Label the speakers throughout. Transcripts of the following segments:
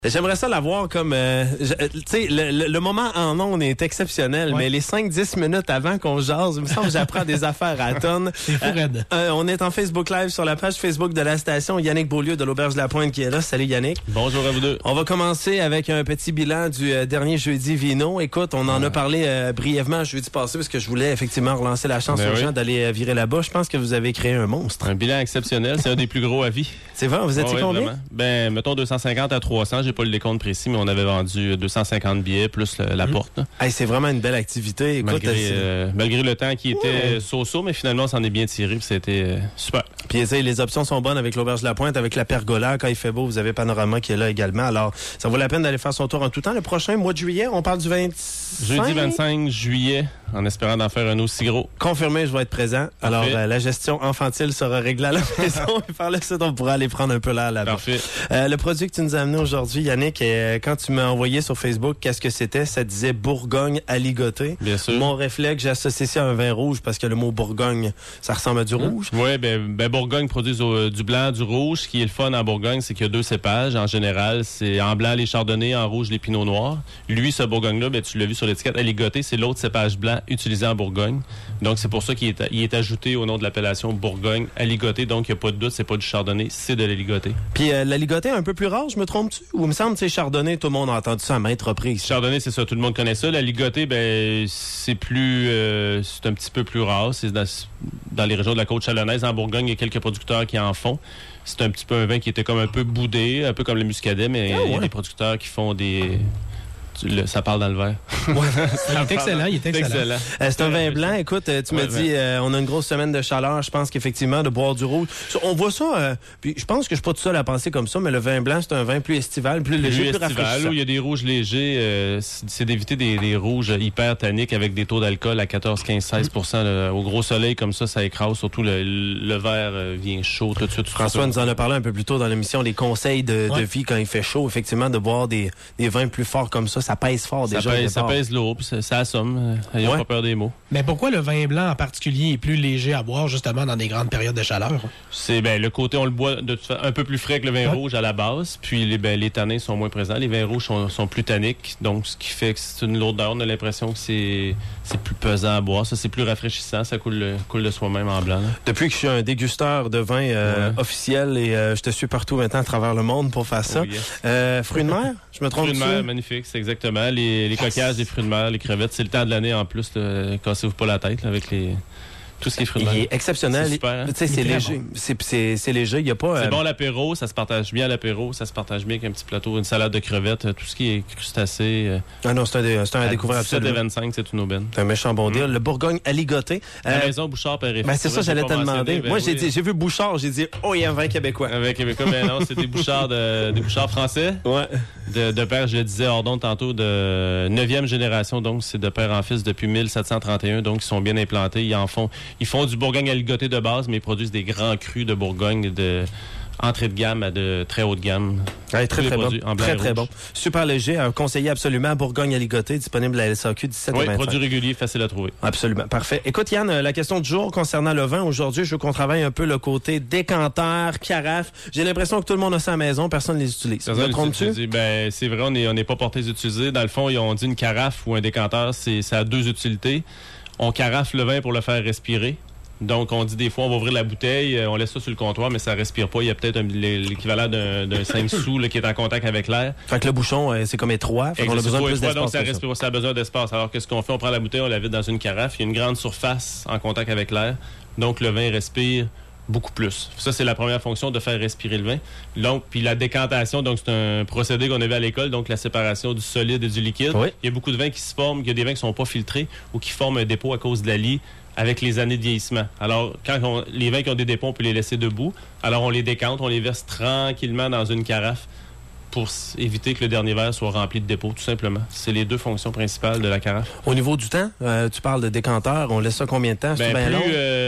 Speaker 1: J'aimerais ça l'avoir comme... tu sais, le moment en ondes est exceptionnel, mais les 5-10 minutes avant qu'on jase, il me semble que j'apprends des affaires à tonnes.
Speaker 2: C'est fou, raide.
Speaker 1: On est en Facebook Live sur la page Facebook de la station. Yannick Beaulieu de l'Auberge de la Pointe qui est là. Salut Yannick.
Speaker 3: Bonjour à vous deux.
Speaker 1: On va commencer avec un petit bilan du dernier jeudi Vino. Écoute, on en a parlé brièvement jeudi passé parce que je voulais effectivement relancer la chance aux gens d'aller virer là-bas. Je pense que vous avez créé un monstre.
Speaker 3: Un bilan exceptionnel. C'est un des plus gros à vie.
Speaker 1: C'est vrai? Vous étiez combien?
Speaker 3: Vraiment. Ben, mettons 250 à 300. J'ai pas le décompte précis, mais on avait vendu 250 billets plus la porte.
Speaker 1: Hey, c'est vraiment une belle activité. Écoute,
Speaker 3: malgré le temps qui était so-so, mais finalement, on s'en est bien tiré. Puis c'était super.
Speaker 1: Puis les options sont bonnes avec l'Auberge de la Pointe, avec la pergola. Quand il fait beau, vous avez Panorama qui est là également. Alors, ça vaut la peine d'aller faire son tour en tout temps. Le prochain mois de juillet, on parle du 25...
Speaker 3: Jeudi 25 juillet, en espérant d'en faire un aussi gros.
Speaker 1: Confirmé, je vais être présent. Alors, la gestion infantile sera réglée à la maison. Et par la suite, on pourra aller prendre un peu l'air là-bas.
Speaker 3: Parfait.
Speaker 1: Le produit que tu nous as amené aujourd'hui, Yannick, quand tu m'as envoyé sur Facebook, qu'est-ce que c'était? Ça disait Bourgogne aligoté.
Speaker 3: Bien sûr.
Speaker 1: Mon réflexe, j'ai associé ça à un vin rouge parce que le mot Bourgogne, ça ressemble à du rouge.
Speaker 3: Oui, ben Bourgogne produit du blanc, du rouge. Ce qui est le fun en Bourgogne, c'est qu'il y a deux cépages. En général, c'est en blanc les chardonnays, en rouge les pinots noirs. Lui, ce Bourgogne-là, ben, tu l'as vu sur l'étiquette aligoté, c'est l'autre cépage blanc utilisé en Bourgogne. Donc, c'est pour ça qu'il est ajouté au nom de l'appellation Bourgogne aligoté. Donc, il n'y a pas de doute, c'est pas du chardonnay, c'est de l'aligoté.
Speaker 1: Puis, l'aligoté un peu plus rare, je me trompe-tu? Ou il me semble que c'est chardonnay, tout le monde a entendu ça à maintes reprises.
Speaker 3: Chardonnay, c'est ça, tout le monde connaît ça. L'aligoté, ben, c'est c'est un petit peu plus rare. C'est dans les régions de la côte chalonnaise. En Bourgogne, il y a quelques producteurs qui en font. C'est un petit peu un vin qui était comme un peu boudé, un peu comme le muscadet, mais il y a des producteurs qui font des... Ça parle dans le verre.
Speaker 2: Il est excellent, il est excellent.
Speaker 1: C'est un vin blanc. Écoute, tu me dis, on a une grosse semaine de chaleur. Je pense qu'effectivement, de boire du rouge. On voit ça, puis je pense que je suis pas tout seul à penser comme ça, mais le vin blanc, c'est un vin plus estival, plus léger, plus rafraîchissant.
Speaker 3: Où il y a des rouges légers, c'est d'éviter des rouges hyper tanniques avec des taux d'alcool à 14, 15, 16%. Au gros soleil, comme ça écrase. Surtout le verre vient chaud tout de suite.
Speaker 1: François nous en a parlé un peu plus tôt dans l'émission, les conseils de vie quand il fait chaud. Effectivement, de boire des vins plus forts comme ça pèse fort déjà.
Speaker 3: Ça pèse lourd, puis ça assomme. Ayons pas peur des mots.
Speaker 2: Mais pourquoi le vin blanc en particulier est plus léger à boire justement dans des grandes périodes de chaleur?
Speaker 3: C'est le côté, on le boit un peu plus frais que le vin rouge à la base, puis les tanins sont moins présents. Les vins rouges sont plus tanniques, donc ce qui fait que c'est une lourdeur. On a l'impression que c'est plus pesant à boire. Ça, c'est plus rafraîchissant. Ça coule de soi-même en blanc. Là.
Speaker 1: Depuis que je suis un dégusteur de vin officiel et je te suis partout maintenant à travers le monde pour faire ça. Fruits de mer? Je me trompe?
Speaker 3: Fruits de mer, magnifique, c'est exactement. Les coquillages, les fruits de mer, les crevettes, c'est le temps de l'année en plus. Cassez-vous pas la tête là, avec tout ce qui est fruits de mer.
Speaker 1: Il est exceptionnel.
Speaker 3: C'est super, hein?
Speaker 1: Tu sais, c'est léger. Bon. C'est léger. Il y a pas.
Speaker 3: C'est bon l'apéro, ça se partage bien à l'apéro, ça se partage bien avec un petit plateau, une salade de crevettes, tout ce qui est crustacé.
Speaker 1: Ah non, c'est un découvert absolument.
Speaker 3: 7,25, c'est une aubaine.
Speaker 1: C'est un méchant bon deal. Le Bourgogne aligoté.
Speaker 3: La maison Bouchard Père-et-Fils.
Speaker 1: C'est ça, j'allais te demander. Moi, j'ai vu Bouchard, j'ai dit, oh, il y a un vin québécois.
Speaker 3: Un vin québécois, mais non, c'est des Bouchards français.
Speaker 1: Ouais.
Speaker 3: De père, je le disais hors d'onde tantôt, de 9e génération, donc c'est de père en fils depuis 1731, donc ils sont bien implantés. Ils font du Bourgogne aligoté de base, mais ils produisent des grands crus de Bourgogne de entrée de gamme à de très haute gamme.
Speaker 1: Ouais, très bon. Très bon. Super léger. Conseillé absolument. Bourgogne aligoté, disponible à la SAQ 17
Speaker 3: Oui, produit régulier, facile à trouver.
Speaker 1: Absolument. Parfait. Écoute, Yann, la question du jour concernant le vin. Aujourd'hui, je veux qu'on travaille un peu le côté décanteur, carafe. J'ai l'impression que tout le monde a ça à la maison. Personne ne les utilise. Me trompes-tu?
Speaker 3: Ben, c'est vrai, on n'est pas porté d'utiliser. Dans le fond, on dit une carafe ou un décanteur, ça a deux utilités. On carafe le vin pour le faire respirer. Donc, on dit des fois, on va ouvrir la bouteille, on laisse ça sur le comptoir, mais ça respire pas. Il y a peut-être l'équivalent d'un 5 sous là, qui est en contact avec l'air.
Speaker 1: Fait que le bouchon, c'est comme étroit. Fait qu'on a besoin de plus d'espace.
Speaker 3: Donc, ça respire pas, ça a besoin d'espace. Alors, qu'est-ce qu'on fait? On prend la bouteille, on la vide dans une carafe. Il y a une grande surface en contact avec l'air. Donc, le vin respire beaucoup plus. Ça, c'est la première fonction, de faire respirer le vin. Donc, puis la décantation, donc c'est un procédé qu'on avait à l'école, donc la séparation du solide et du liquide.
Speaker 1: Oui.
Speaker 3: Il y a beaucoup de vins qui se forment, il y a des vins qui sont pas filtrés ou qui forment un dépôt à cause de la lie avec les années de vieillissement. Alors, les vins qui ont des dépôts, on peut les laisser debout. Alors, on les décante, on les verse tranquillement dans une carafe pour éviter que le dernier verre soit rempli de dépôts, tout simplement. C'est les deux fonctions principales de la carafe.
Speaker 1: Au niveau du temps, tu parles de décanteur, on laisse ça combien de temps?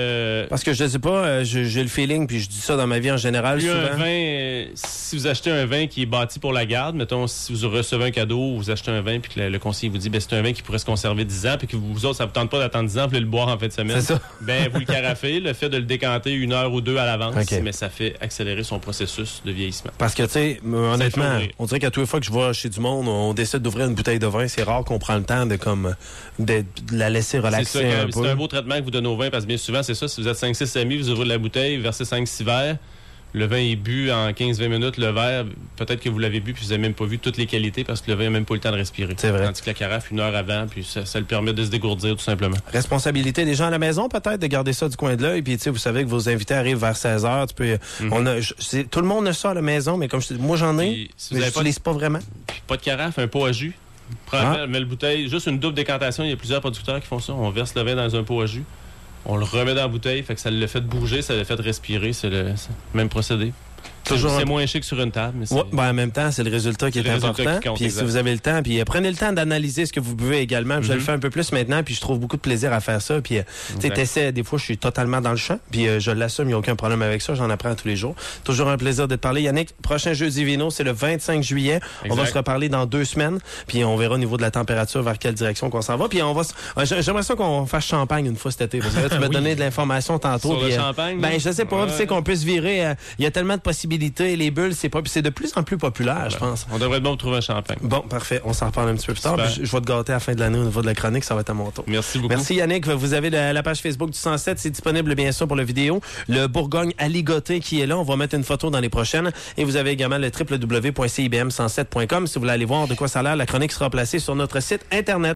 Speaker 1: Parce que je sais pas, j'ai le feeling, puis je dis ça dans ma vie en général.
Speaker 3: Plus
Speaker 1: souvent.
Speaker 3: un vin, si vous achetez un vin qui est bâti pour la garde, mettons, si vous recevez un cadeau, vous achetez un vin, puis que le conseiller vous dit, c'est un vin qui pourrait se conserver 10 ans, puis que vous autres, ça vous tente pas d'attendre 10 ans, puis de le boire en fin de semaine.
Speaker 1: C'est ça.
Speaker 3: Vous le carafez, le fait de le décanter 1 heure ou 2 à l'avance,
Speaker 1: Okay.
Speaker 3: mais ça fait accélérer son processus de vieillissement.
Speaker 1: Parce que, tu sais, honnêtement, on dirait qu'à tous les fois que je vois chez du monde, on décide d'ouvrir une bouteille de vin, c'est rare qu'on prend le temps de la laisser relaxer un peu.
Speaker 3: C'est un beau traitement que vous donnez au vin, parce que bien souvent, c'est ça, si vous êtes 5-6 amis, vous ouvrez la bouteille, vous versez 5-6 verres, le vin est bu en 15-20 minutes, le verre, peut-être que vous l'avez bu puis vous n'avez même pas vu toutes les qualités parce que le vin n'a même pas eu le temps de respirer.
Speaker 1: C'est vrai.
Speaker 3: Tandis que la carafe, 1 heure avant, puis ça le permet de se dégourdir tout simplement.
Speaker 1: Responsabilité des gens à la maison, peut-être, de garder ça du coin de l'œil. Puis, tu sais, vous savez que vos invités arrivent vers 16h. Tu peux, tout le monde a ça à la maison, mais comme je te dis, moi, j'en ai,
Speaker 3: Puis, si
Speaker 1: mais
Speaker 3: vous
Speaker 1: je n'utilise pas vraiment.
Speaker 3: Puis pas de carafe, un pot à jus. Met le bouteille, juste une double décantation. Il y a plusieurs producteurs qui font ça. On verse le vin dans un pot à jus. On le remet dans la bouteille, fait que ça le fait bouger, ça le fait respirer. C'est le même procédé. C'est moins chic sur une table. Mais
Speaker 1: en même temps, c'est le résultat qui est important. Puis si vous avez le temps, puis prenez le temps d'analyser ce que vous buvez également. Je le fais un peu plus maintenant, puis je trouve beaucoup de plaisir à faire ça. Puis t'essaies, des fois, je suis totalement dans le champ, puis je l'assume, il n'y a aucun problème avec ça. J'en apprends tous les jours. Toujours un plaisir de te parler. Yannick, prochain Jeudi Vino, c'est le 25 juillet. Exact. On va se reparler dans 2 semaines, puis on verra au niveau de la température vers quelle direction qu'on s'en va. Puis j'aimerais ça qu'on fasse champagne une fois cet été. Parce que là, tu m'as donné de l'information tantôt.
Speaker 3: Sur le champagne?
Speaker 1: Je sais pas, tu sais qu'on peut se virer. Il y a tellement de possibilités. Les bulles, c'est de plus en plus populaire, je pense.
Speaker 3: On devrait être bon pour trouver un champagne.
Speaker 1: Bon, parfait. On s'en reparle un petit peu plus tard. Je vais te gâter à la fin de l'année au niveau de la chronique. Ça va être à mon tour.
Speaker 3: Merci beaucoup.
Speaker 1: Merci Yannick. Vous avez la page Facebook du 107. C'est disponible, bien sûr, pour la vidéo. Le Bourgogne aligoté qui est là. On va mettre une photo dans les prochaines. Et vous avez également le www.cibm107.com. Si vous voulez aller voir de quoi ça a l'air, la chronique sera placée sur notre site Internet.